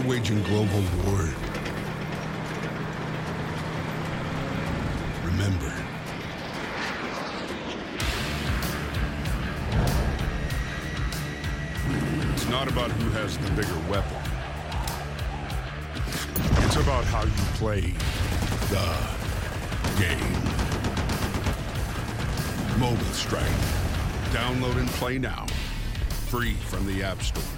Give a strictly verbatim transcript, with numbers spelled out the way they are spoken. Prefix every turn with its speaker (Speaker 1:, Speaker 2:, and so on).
Speaker 1: waging global war. Remember, it's not about who has the bigger weapon. It's about how you play the game. Mobile Strike. Download and play now. Free from the App Store.